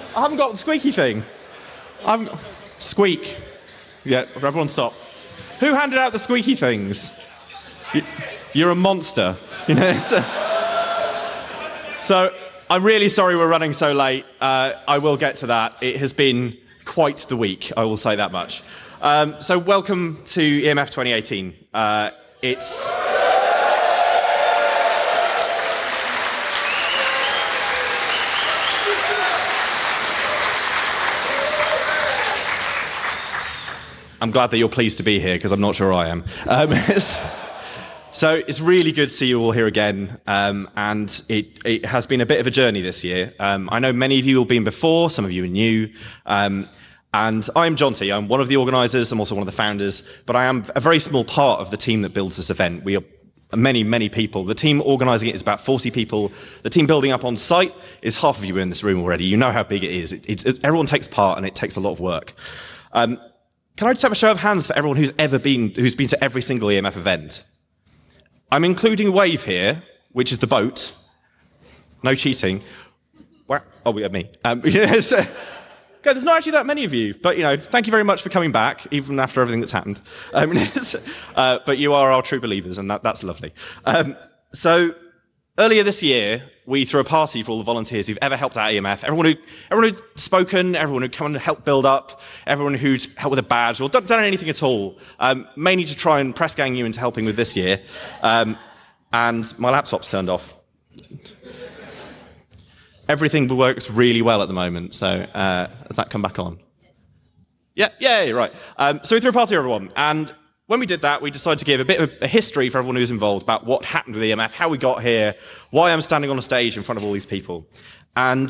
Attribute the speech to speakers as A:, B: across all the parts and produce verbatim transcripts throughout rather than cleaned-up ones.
A: I haven't got the squeaky thing. I'm squeak. Yeah, everyone stop. Who handed out the squeaky things? You, you're a monster. You know. So, so I'm really sorry we're running so late. Uh, I will get to that. It has been quite the week. I will say that much. Um, so welcome to E M F twenty eighteen. Uh, it's. I'm glad that you're pleased to be here, because I'm not sure I am. Um, it's, so it's really good to see you all here again, um, and it, it has been a bit of a journey this year. Um, I know many of you have been before, some of you are new, um, and I'm Jonty. I'm one of the organisers, I'm also one of the founders, but I am a very small part of the team that builds this event. We are many, many people. The team organising it is about forty people. The team building up on site is half of you in this room already. You know how big it is. It, it's, it's, everyone takes part, and it takes a lot of work. Um, Can I just have a show of hands for everyone who's ever been, who's been to every single E M F event? I'm including Wave here, which is the boat. No cheating. Oh, we have me. Um, yes. Okay, there's not actually that many of you, but you know, thank you very much for coming back, even after everything that's happened. Um, uh, but you are our true believers, and that, that's lovely. Um, so earlier this year, we threw a party for all the volunteers who've ever helped out E M F. Everyone who, everyone who'd spoken, everyone who'd come and helped build up, everyone who'd helped with a badge or done, done anything at all, um, mainly to try and press gang you into helping with this year. Um, and my laptop's turned off. Everything works really well at the moment, so uh, has that come back on? Yeah, yeah, you're right. Um, so we threw a party for everyone, and when we did that, we decided to give a bit of a history for everyone who was involved about what happened with E M F, how we got here, why I'm standing on a stage in front of all these people. And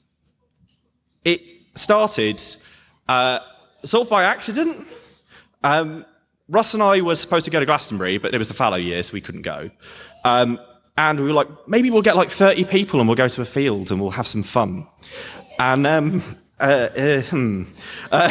A: it started uh, sort of by accident. Um, Russ and I were supposed to go to Glastonbury, but it was the fallow year, so we couldn't go. Um, and we were like, maybe we'll get like thirty people and we'll go to a field and we'll have some fun. And um, uh, uh, hmm, uh,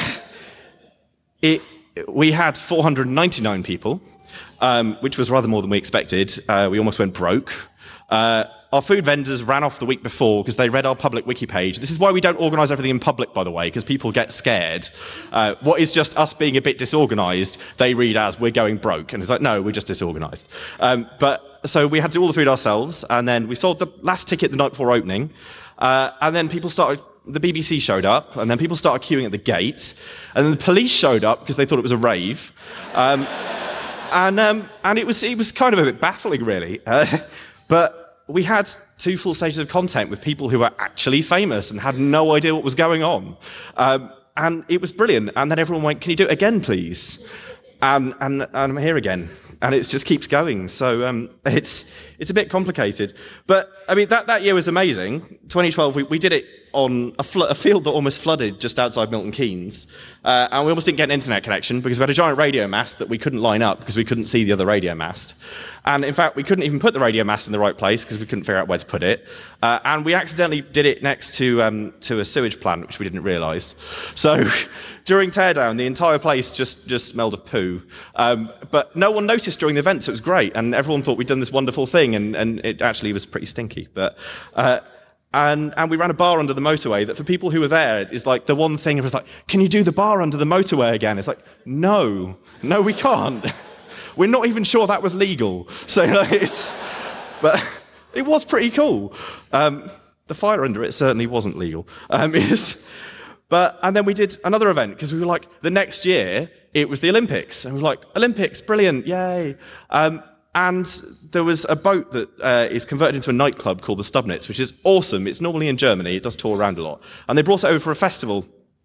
A: it... we had four hundred ninety-nine people, um, which was rather more than we expected. Uh, we almost went broke. Uh, our food vendors ran off the week before because they read our public wiki page. This is why we don't organise everything in public, by the way, because people get scared. Uh, what is just us being a bit disorganised, they read as we're going broke. And it's like, no, we're just disorganised. Um, but so we had to do all the food ourselves, and then we sold the last ticket the night before opening, uh, and then people started... the B B C showed up, and then people started queuing at the gate, and then the police showed up because they thought it was a rave, um, and um, and it was it was kind of a bit baffling, really. Uh, but we had two full stages of content with people who were actually famous and had no idea what was going on, um, and it was brilliant. And then everyone went, "Can you do it again, please?" And and, and I'm here again. And it just keeps going. So um, it's it's a bit complicated. But, I mean, that, that year was amazing. twenty twelve, we, we did it on a, fl- a field that almost flooded just outside Milton Keynes. Uh, and we almost didn't get an internet connection because we had a giant radio mast that we couldn't line up because we couldn't see the other radio mast. And, in fact, we couldn't even put the radio mast in the right place because we couldn't figure out where to put it. Uh, and we accidentally did it next to um, to a sewage plant, which we didn't realise. So... during teardown, the entire place just, just smelled of poo. Um, but no one noticed during the event, so it was great. And everyone thought we'd done this wonderful thing, and, and it actually was pretty stinky. But uh, and, and we ran a bar under the motorway that for people who were there is like the one thing, it was like, can you do the bar under the motorway again? It's like, no, no, we can't. We're not even sure that was legal. So like, it's, but it was pretty cool. Um, the fire under it certainly wasn't legal. Um, it's, But, and then we did another event, because we were like, the next year, it was the Olympics. And we were like, Olympics, brilliant, yay. Um, and there was a boat that uh, is converted into a nightclub called the Stubnitz, which is awesome. It's normally in Germany. It does tour around a lot. And they brought it over for a festival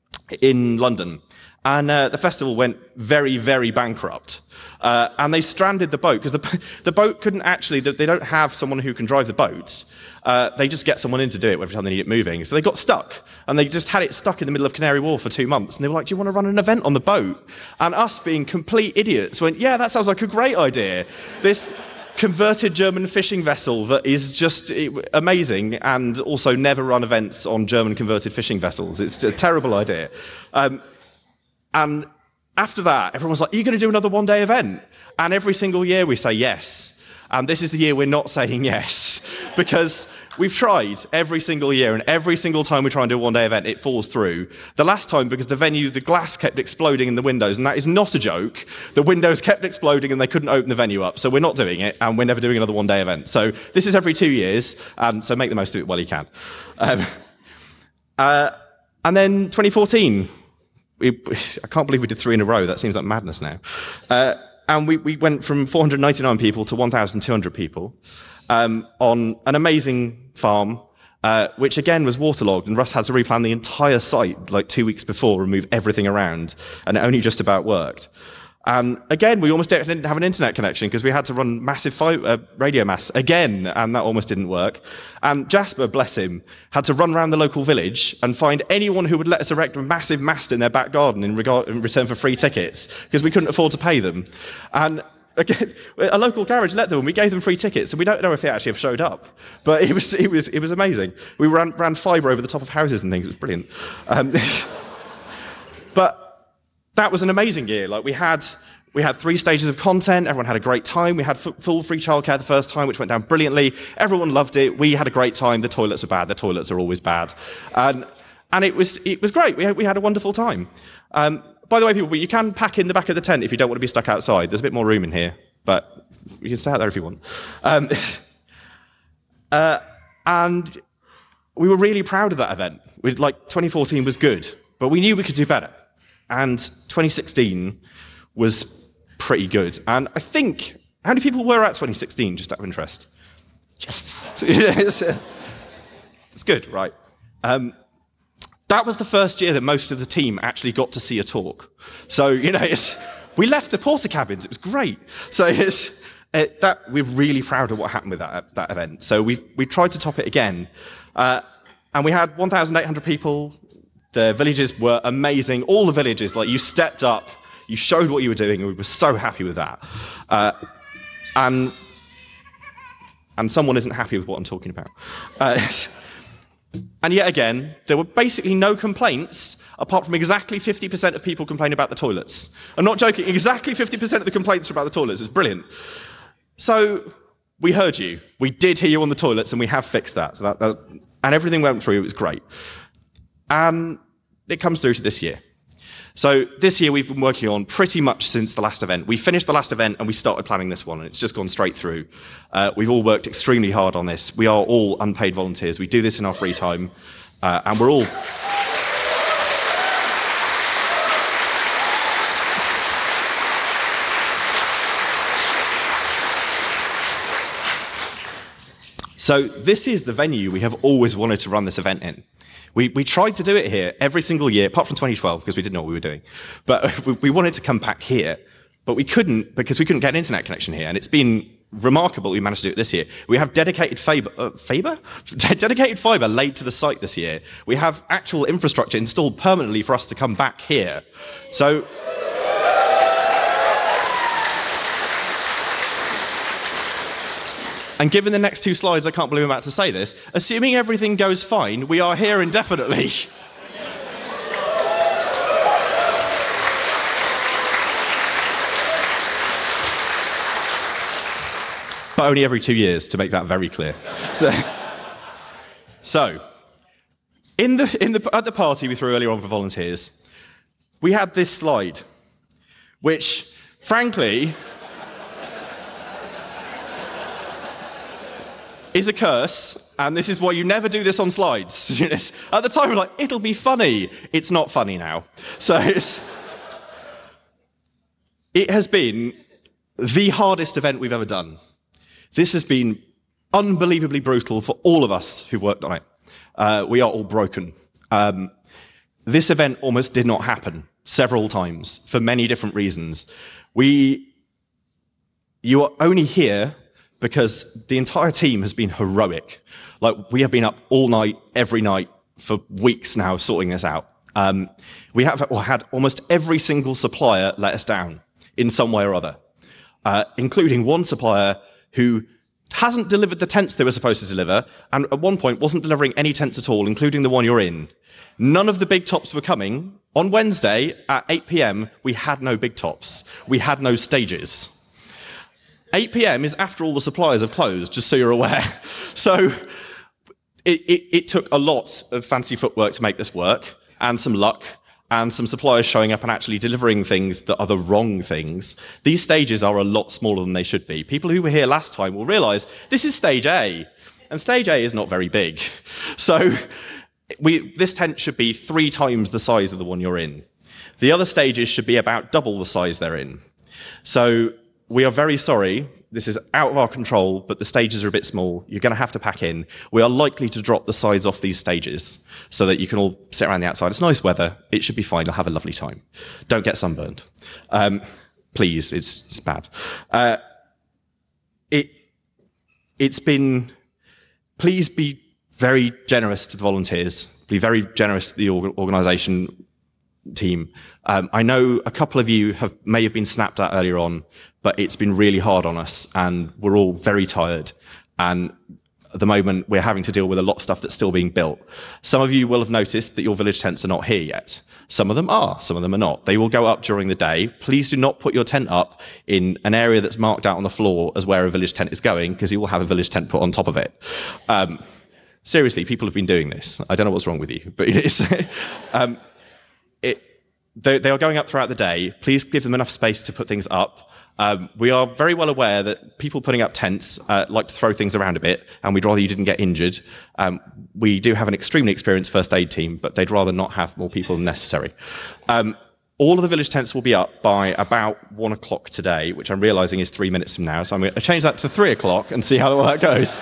A: in London. And uh, the festival went very, very bankrupt. Uh, and they stranded the boat, because the, the boat couldn't actually, they don't have someone who can drive the boat. Uh, they just get someone in to do it every time they need it moving. So they got stuck, and they just had it stuck in the middle of Canary Wharf for two months. And they were like, do you want to run an event on the boat? And us, being complete idiots, went, yeah, that sounds like a great idea. This converted German fishing vessel that is just amazing, and also never run events on German converted fishing vessels. It's a terrible idea. Um, and after that, everyone was like, are you going to do another one-day event? And every single year we say yes. And this is the year we're not saying yes, because we've tried every single year, and every single time we try and do a one-day event, it falls through. The last time, because the venue, the glass kept exploding in the windows, and that is not a joke. The windows kept exploding, and they couldn't open the venue up. So we're not doing it, and we're never doing another one-day event. So this is every two years, um, so make the most of it while you can. Um, uh, and then twenty fourteen, we, I can't believe we did three in a row. That seems like madness now. Uh, and we, we went from four hundred ninety-nine people to one thousand two hundred people. Um, on an amazing farm, uh, which again was waterlogged, and Russ had to replan the entire site like two weeks before, remove everything around, and it only just about worked. And again, we almost didn't have an internet connection because we had to run massive fi- uh, radio masts again, and that almost didn't work. And Jasper, bless him, had to run around the local village and find anyone who would let us erect a massive mast in their back garden in, regard- in return for free tickets, because we couldn't afford to pay them. And again, a local garage let them, and we gave them free tickets, and we don't know if they actually have showed up. But it was it was it was amazing. We ran ran fibre over the top of houses and things. It was brilliant. Um, but that was an amazing year. Like we had we had three stages of content. Everyone had a great time. We had f- full free childcare the first time, which went down brilliantly. Everyone loved it. We had a great time. The toilets were bad. The toilets are always bad, and and it was it was great. We had, we had a wonderful time. Um, By the way, people, you can pack in the back of the tent if you don't want to be stuck outside. There's a bit more room in here, but you can stay out there if you want. Um, uh, and we were really proud of that event. We'd, like, twenty fourteen was good, but we knew we could do better. And twenty sixteen was pretty good. And I think, how many people were at twenty sixteen, just out of interest? Just, it's, uh, it's good, right? Um, That was the first year that most of the team actually got to see a talk. So, you know, it's, we left the porter cabins. It was great. So it's, it, that, we're really proud of what happened with that, that event. So we we tried to top it again. Uh, and we had one thousand eight hundred people. The villages were amazing. All the villages, like you stepped up, you showed what you were doing, and we were so happy with that. Uh, and, and someone isn't happy with what I'm talking about. Uh, And yet again, there were basically no complaints, apart from exactly fifty percent of people complaining about the toilets. I'm not joking, exactly fifty percent of the complaints were about the toilets. It was brilliant. So we heard you. We did hear you on the toilets, and we have fixed that. So that, that and everything went through. It was great. And it comes through to this year. So this year we've been working on pretty much since the last event. We finished the last event and we started planning this one, and it's just gone straight through. Uh, we've all worked extremely hard on this. We are all unpaid volunteers. We do this in our free time, uh, and we're all... So this is the venue we have always wanted to run this event in. We, we tried to do it here every single year, apart from twenty twelve, because we didn't know what we were doing. But we, we wanted to come back here, but we couldn't because we couldn't get an internet connection here. And it's been remarkable we managed to do it this year. We have dedicated fiber, uh, fiber? dedicated fiber laid to the site this year. We have actual infrastructure installed permanently for us to come back here. So... And given the next two slides, I can't believe I'm about to say this, assuming everything goes fine, we are here indefinitely. But only every two years, to make that very clear. So, so in the, in the, at the party we threw earlier on for volunteers, we had this slide, which, frankly... is a curse, and this is why you never do this on slides. At the time, we're like, it'll be funny. It's not funny now. So it's, it has been the hardest event we've ever done. This has been unbelievably brutal for all of us who've worked on it. Uh, we are all broken. Um, this event almost did not happen several times for many different reasons. We, you are only here because the entire team has been heroic. Like, we have been up all night, every night, for weeks now, sorting this out. Um, we have had almost every single supplier let us down in some way or other, uh, including one supplier who hasn't delivered the tents they were supposed to deliver, and at one point wasn't delivering any tents at all, including the one you're in. None of the big tops were coming. On Wednesday at eight p.m, we had no big tops. We had no stages. eight p.m. is after all the suppliers have closed, just so you're aware. So it, it, it took a lot of fancy footwork to make this work, and some luck, and some suppliers showing up and actually delivering things that are the wrong things. These stages are a lot smaller than they should be. People who were here last time will realize this is stage A, and stage A is not very big. So we, this tent should be three times the size of the one you're in. The other stages should be about double the size they're in. So we are very sorry. This is out of our control, but the stages are a bit small. You're going to have to pack in. We are likely to drop the sides off these stages so that you can all sit around the outside. It's nice weather. It should be fine. You'll have a lovely time. Don't get sunburned. Um, please, it's, it's bad. Uh, it, it's been... Please be very generous to the volunteers. Be very generous to the organisation team. Um, I know a couple of you have may have been snapped at earlier on, but it's been really hard on us, and we're all very tired. And at the moment, we're having to deal with a lot of stuff that's still being built. Some of you will have noticed that your village tents are not here yet. Some of them are, some of them are not. They will go up during the day. Please do not put your tent up in an area that's marked out on the floor as where a village tent is going, because you will have a village tent put on top of it. Um, seriously, people have been doing this. I don't know what's wrong with you, but it is. um, it, they, they are going up throughout the day. Please give them enough space to put things up. Um, we are very well aware that people putting up tents uh, like to throw things around a bit, and we'd rather you didn't get injured. Um, we do have an extremely experienced first aid team, but they'd rather not have more people than necessary. Um, all of the village tents will be up by about one o'clock today, which I'm realising is three minutes from now, so I'm going to change that to three o'clock and see how well that goes.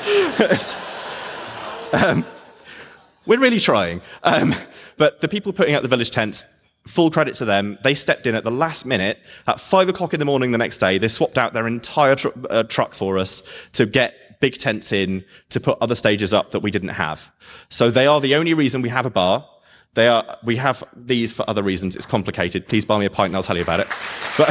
A: um, we're really trying. Um, but the people putting up the village tents, full credit to them. They stepped in at the last minute. At five o'clock in the morning the next day, they swapped out their entire tr uh, truck for us to get big tents in to put other stages up that we didn't have. So they are the only reason we have a bar. They are. We have these for other reasons. It's complicated. Please buy me a pint and I'll tell you about it. But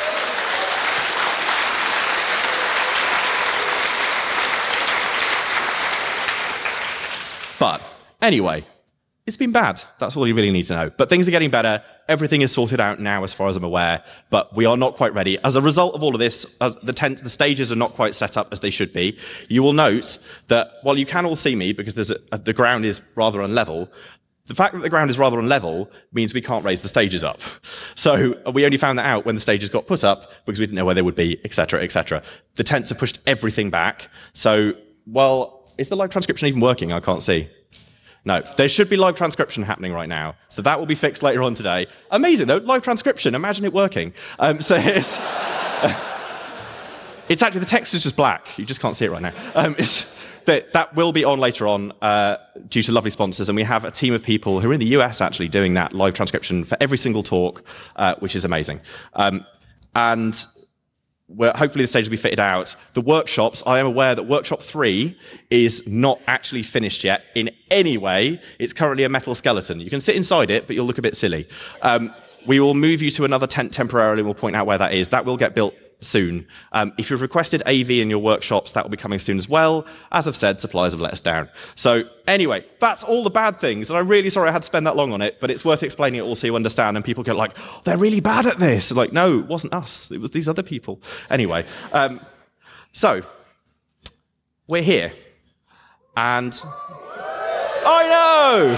A: but anyway. It's been bad. That's all you really need to know. But things are getting better. Everything is sorted out now, as far as I'm aware. But we are not quite ready. As a result of all of this, as the tent, the stages are not quite set up as they should be. You will note that while you can all see me, because there's a, the ground is rather unlevel, the fact that the ground is rather unlevel means we can't raise the stages up. So we only found that out when the stages got put up because we didn't know where they would be, et cetera, et cetera. The tents have pushed everything back. So, well, is the live transcription even working? I can't see. No, there should be live transcription happening right now. So that will be fixed later on today. Amazing, though, live transcription. Imagine it working. Um, so it's, uh, it's actually, the text is just black. You just can't see it right now. Um, it's, that, that will be on later on uh, due to lovely sponsors. And we have a team of people who are in the U S actually doing that live transcription for every single talk, uh, which is amazing. Um, and where hopefully the stage will be fitted out. The workshops, I am aware that workshop three is not actually finished yet in any way. It's currently a metal skeleton. You can sit inside it, but you'll look a bit silly. Um, we will move you to another tent temporarily, and we'll point out where that is. That will get built soon. Um, if you've requested A V in your workshops, that will be coming soon as well. As I've said, suppliers have let us down. So anyway, that's all the bad things, and I'm really sorry I had to spend that long on it, but it's worth explaining it all so you understand, and people go like, oh, they're really bad at this. Like, no, it wasn't us. It was these other people. Anyway, um, so we're here, and I know!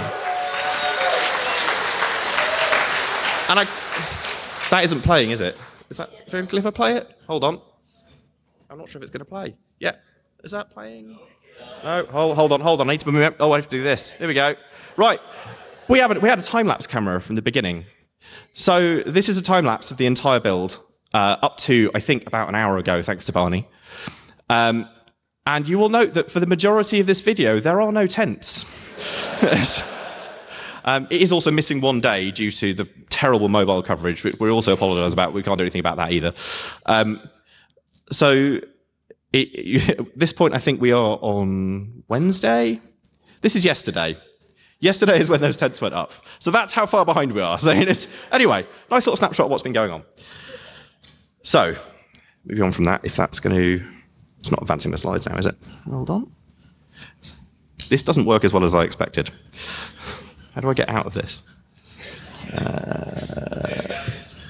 A: And I, that isn't playing, is it? Is that, is there a clip I play it? Hold on. I'm not sure if it's going to play. Yeah. Is that playing? No, hold, hold on, hold on. I need to move. Oh, I have to do this. Here we go. Right. We, have a, we had a time-lapse camera from the beginning. So this is a time-lapse of the entire build, uh, up to, I think, about an hour ago, thanks to Barney. Um, and you will note that for the majority of this video, there are no tents. Um, it is also missing one day due to the terrible mobile coverage, which we also apologise about. We can't do anything about that either. Um, so it, you, at this point, I think we are on Wednesday. This is yesterday. Yesterday is when those tents went up. So that's how far behind we are. So it's, anyway, nice little snapshot of what's been going on. So, moving on from that, if that's going to... It's not advancing the slides now, is it? Hold on. This doesn't work as well as I expected. How do I get out of this? Uh,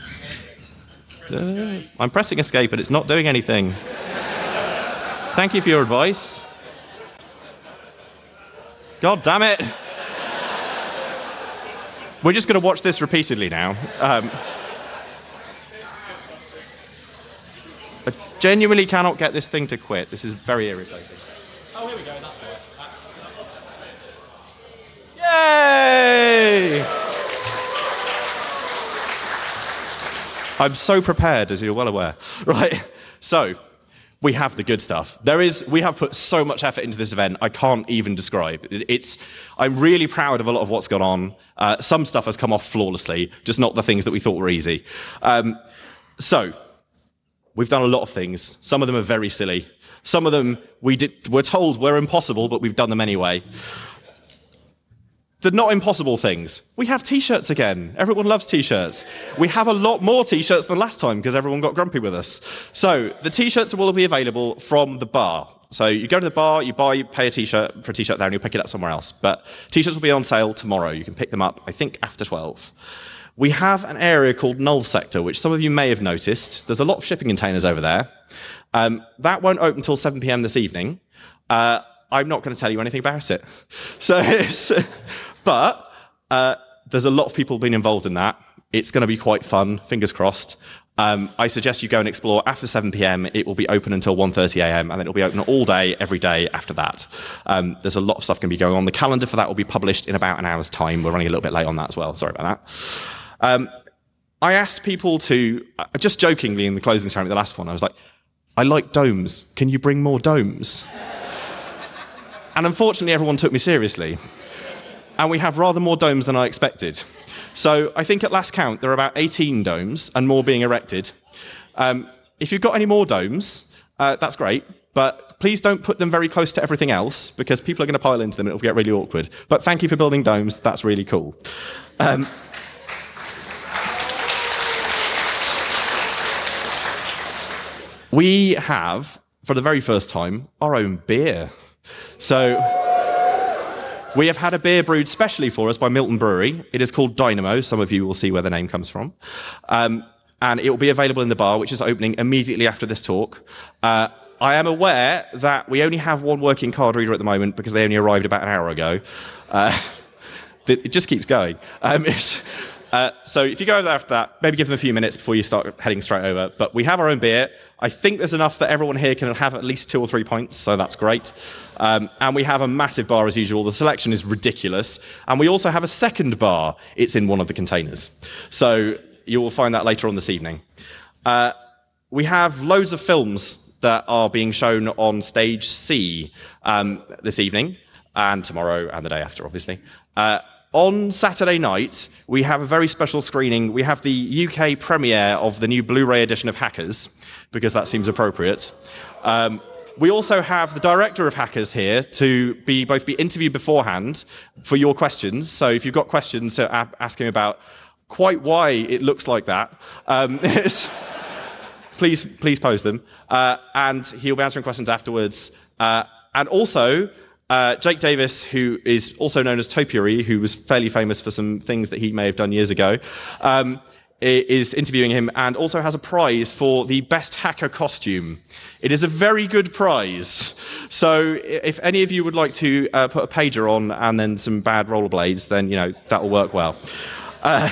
A: uh, I'm pressing escape, but it's not doing anything. Thank you for your advice. God damn it. We're just going to watch this repeatedly now. Um, I genuinely cannot get this thing to quit. This is very irritating. Oh, here we go. That's it. Yay! I'm so prepared, as you're well aware. Right, so we have the good stuff. There is, we have put so much effort into this event, I can't even describe. It's, I'm really proud of a lot of what's gone on. Uh, some stuff has come off flawlessly, just not the things that we thought were easy. Um, so, we've done a lot of things. Some of them are very silly. Some of them we did, we're told were impossible, but we've done them anyway. The not impossible things. We have t-shirts again. Everyone loves t-shirts. We have a lot more t-shirts than last time because everyone got grumpy with us. So the t-shirts will be available from the bar. So you go to the bar, you buy, you pay a t-shirt for a t-shirt there, and you pick it up somewhere else. But t-shirts will be on sale tomorrow. You can pick them up, I think, after twelve. We have an area called Null Sector, which some of you may have noticed. There's a lot of shipping containers over there. Um, that won't open until seven p m this evening. Uh, I'm not going to tell you anything about it. So it's... But uh, there's a lot of people being involved in that. It's going to be quite fun, fingers crossed. Um, I suggest you go and explore after seven p m. It will be open until one thirty a m and then it'll be open all day, every day after that. Um, there's a lot of stuff going to be going on. The calendar for that will be published in about an hour's time. We're running a little bit late on that as well. Sorry about that. Um, I asked people to, uh, just jokingly in the closing ceremony, the last one, I was like, I like domes. Can you bring more domes? And unfortunately, everyone took me seriously. And we have rather more domes than I expected. So I think at last count, there are about eighteen domes and more being erected. Um, if you've got any more domes, uh, that's great, but please don't put them very close to everything else because people are going to pile into them and it'll get really awkward. But thank you for building domes. That's really cool. Um, we have, for the very first time, our own beer. So... we have had a beer brewed specially for us by Milton Brewery. It is called Dynamo. Some of you will see where the name comes from. Um, and it will be available in the bar, which is opening immediately after this talk. Uh, I am aware that we only have one working card reader at the moment because they only arrived about an hour ago. Uh, it just keeps going. Um, uh, so if you go over there after that, maybe give them a few minutes before you start heading straight over. But we have our own beer. I think there's enough that everyone here can have at least two or three pints, so that's great. Um, and we have a massive bar as usual. The selection is ridiculous. And we also have a second bar. It's in one of the containers. So you will find that later on this evening. Uh, we have loads of films that are being shown on stage C um, this evening, and tomorrow, and the day after, obviously. Uh, On Saturday night, we have a very special screening. We have the U K premiere of the new Blu-ray edition of Hackers, because that seems appropriate. Um, we also have the director of Hackers here to be both be interviewed beforehand for your questions. So if you've got questions to ask him about quite why it looks like that, um, please please pose them. Uh, and he'll be answering questions afterwards. Uh, and also... Uh, Jake Davis, who is also known as Topiary, who was fairly famous for some things that he may have done years ago, um, is interviewing him and also has a prize for the best hacker costume. It is a very good prize. So if any of you would like to uh, put a pager on and then some bad rollerblades, then, you know, that will work well. Uh,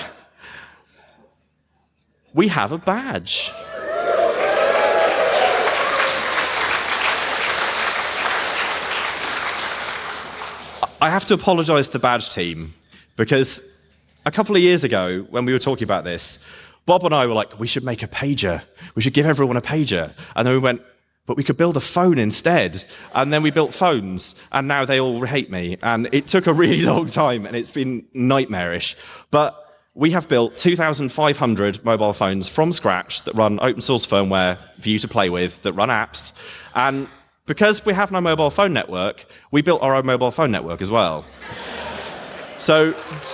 A: we have a badge. I have to apologise to the badge team, because a couple of years ago, when we were talking about this, Bob and I were like, we should make a pager. We should give everyone a pager. And then we went, but we could build a phone instead. And then we built phones, and now they all hate me. And it took a really long time, and it's been nightmarish. But we have built two thousand five hundred mobile phones from scratch that run open source firmware for you to play with, that run apps. And because we have no mobile phone network, we built our own mobile phone network as well. So,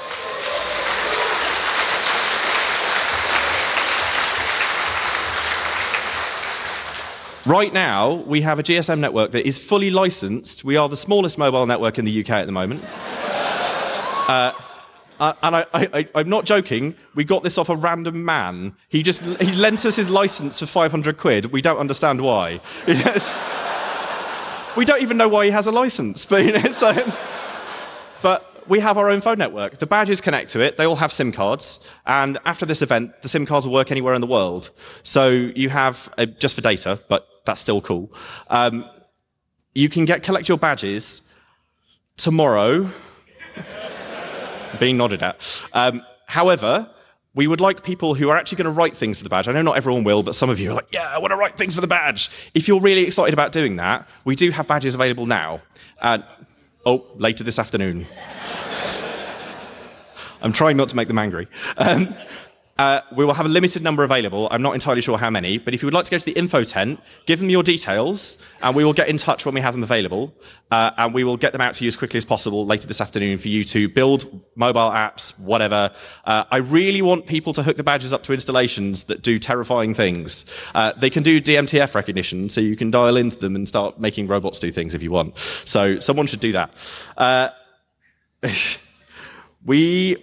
A: right now, we have a G S M network that is fully licensed. We are the smallest mobile network in the U K at the moment. uh, uh, and I, I, I'm not joking, we got this off a random man. He just he lent us his license for five hundred quid. We don't understand why. Yes. We don't even know why he has a license, but you know, so But we have our own phone network. The badges connect to it. They all have SIM cards. And after this event, the SIM cards will work anywhere in the world. So you have, uh, just for data, but that's still cool. Um, you can get collect your badges tomorrow. Being nodded at. Um, however, we would like people who are actually going to write things for the badge. I know not everyone will, but some of you are like, yeah, I want to write things for the badge. If you're really excited about doing that, we do have badges available now. And, oh, later this afternoon. I'm trying not to make them angry. Um, uh, we will have a limited number available. I'm not entirely sure how many, but if you would like to go to the info tent, give them your details, and we will get in touch when we have them available, uh, and we will get them out to you as quickly as possible later this afternoon for you to build mobile apps, whatever. Uh, I really want people to hook the badges up to installations that do terrifying things. Uh, they can do D M T F recognition, so you can dial into them and start making robots do things if you want. So someone should do that. Uh, we...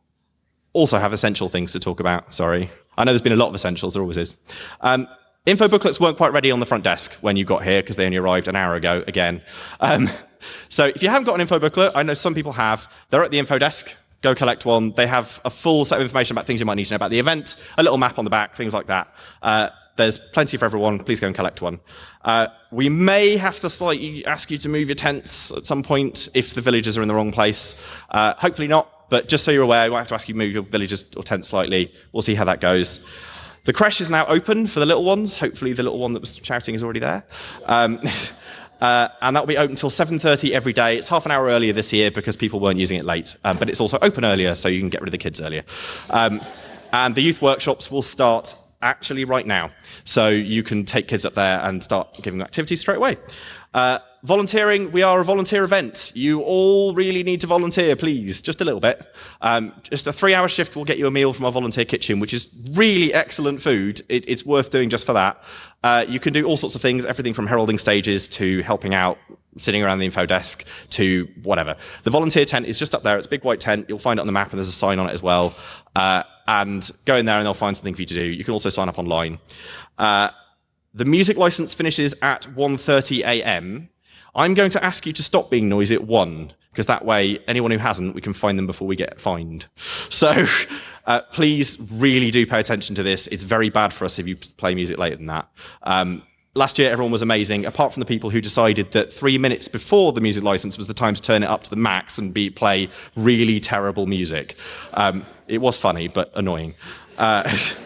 A: also have essential things to talk about, sorry. I know there's been a lot of essentials, there always is. Um, info booklets weren't quite ready on the front desk when you got here, because they only arrived an hour ago, again. Um, so if you haven't got an info booklet, I know some people have, they're at the info desk, go collect one. They have a full set of information about things you might need to know about the event, a little map on the back, things like that. Uh, there's plenty for everyone, please go and collect one. Uh, we may have to slightly ask you to move your tents at some point if the villagers are in the wrong place. Uh, hopefully not. But just so you're aware, we might have to ask you to move your villagers or tents slightly. We'll see how that goes. The creche is now open for the little ones. Hopefully the little one that was shouting is already there. Um, uh, and that will be open until seven thirty every day. It's half an hour earlier this year because people weren't using it late. Um, but it's also open earlier, so you can get rid of the kids earlier. Um, and the youth workshops will start actually right now. So you can take kids up there and start giving them activities straight away. Uh, volunteering, we are a volunteer event. You all really need to volunteer, please, just a little bit. Um, just a three-hour shift will get you a meal from our volunteer kitchen, which is really excellent food. It, it's worth doing just for that. Uh, you can do all sorts of things, everything from heralding stages to helping out, sitting around the info desk to whatever. The volunteer tent is just up there. It's a big white tent. You'll find it on the map, and there's a sign on it as well. Uh, and go in there, and they'll find something for you to do. You can also sign up online. Uh, The music license finishes at one thirty a m. I'm going to ask you to stop being noisy at one, because that way, anyone who hasn't, we can find them before we get fined. So uh, please really do pay attention to this. It's very bad for us if you play music later than that. Um, last year, everyone was amazing, apart from the people who decided that three minutes before the music license was the time to turn it up to the max and be, play really terrible music. Um, it was funny, but annoying. Uh,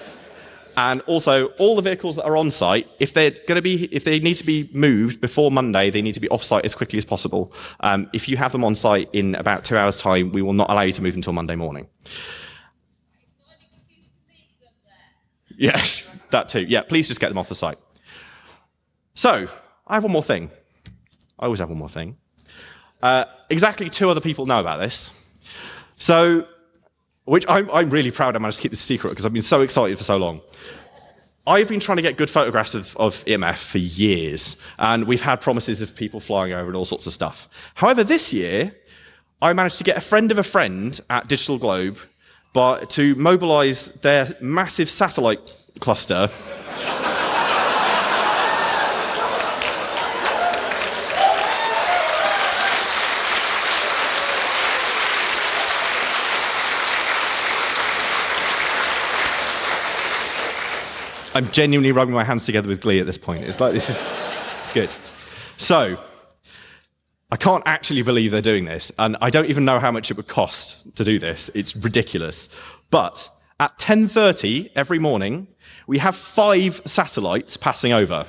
A: And also, all the vehicles that are on site, if they're going to be, if they need to be moved before Monday, they need to be off site as quickly as possible. Um, if you have them on site in about two hours' time, we will not allow you to move until Monday morning. Yes, that too. Yeah, please just get them off the site. So, I have one more thing. I always have one more thing. Uh, exactly two other people know about this. So, which I'm, I'm really proud I managed to keep this secret because I've been so excited for so long. I've been trying to get good photographs of, of E M F for years, and we've had promises of people flying over and all sorts of stuff. However, this year, I managed to get a friend of a friend at Digital Globe by, to mobilize their massive satellite cluster I'm genuinely rubbing my hands together with glee at this point. It's like, this is, it's good. So, I can't actually believe they're doing this, and I don't even know how much it would cost to do this. It's ridiculous. But at ten thirty every morning, we have five satellites passing over.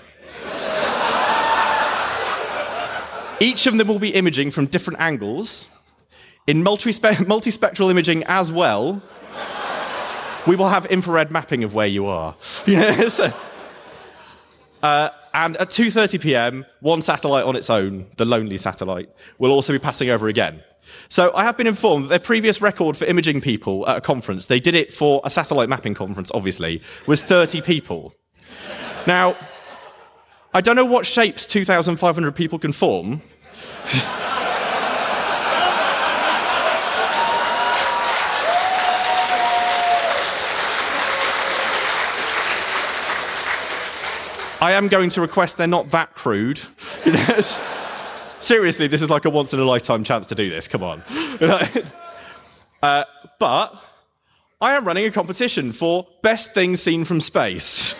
A: Each of them will be imaging from different angles, in multi-spe- multispectral imaging as well. We will have infrared mapping of where you are. so, uh, and at two thirty p m, one satellite on its own, the lonely satellite, will also be passing over again. So I have been informed that their previous record for imaging people at a conference, they did it for a satellite mapping conference, obviously, was thirty people. Now, I don't know what shapes two thousand five hundred people can form. I am going to request they're not that crude. seriously, this is like a once-in-a-lifetime chance to do this. Come on. uh, but I am running a competition for best things seen from space.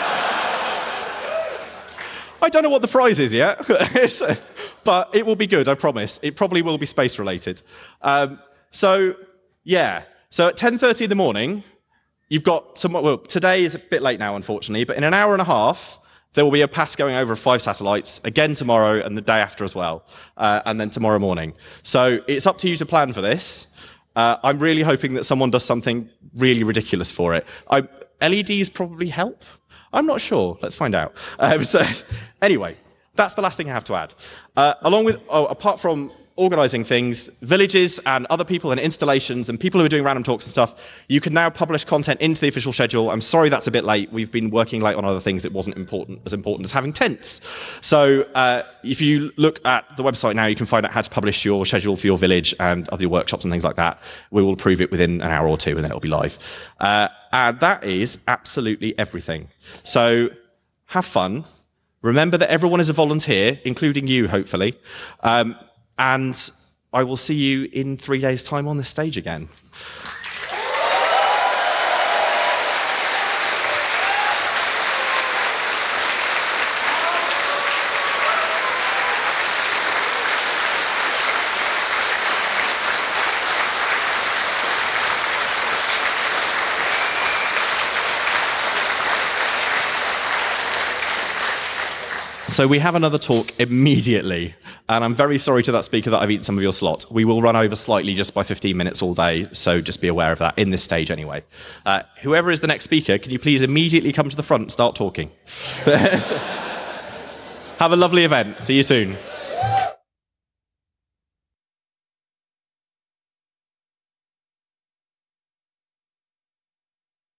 A: I don't know what the prize is yet, but it will be good, I promise. It probably will be space-related. Um, so, yeah. So at ten thirty in the morning, you've got some... Well, today is a bit late now, unfortunately, but in an hour and a half, there will be a pass going over five satellites, again tomorrow and the day after as well, uh, and then tomorrow morning. So it's up to you to plan for this. Uh, I'm really hoping that someone does something really ridiculous for it. I, L E Ds probably help. I'm not sure. Let's find out. Um, so anyway, that's the last thing I have to add. Uh, along with, oh, apart from organising things, villages and other people and installations and people who are doing random talks and stuff, you can now publish content into the official schedule. I'm sorry that's a bit late. We've been working late on other things. It wasn't important as important as having tents. So uh, if you look at the website now, you can find out how to publish your schedule for your village and other workshops and things like that. We will approve it within an hour or two and then it'll be live. Uh, and that is absolutely everything. So have fun. Remember that everyone is a volunteer, including you, hopefully. Um, And I will see you in three days' time on this stage again. So we have another talk immediately, and I'm very sorry to that speaker that I've eaten some of your slot. We will run over slightly just by fifteen minutes all day, so just be aware of that, in this stage anyway. Uh, whoever is the next speaker, can you please immediately come to the front and start talking? Have a lovely event. See you soon.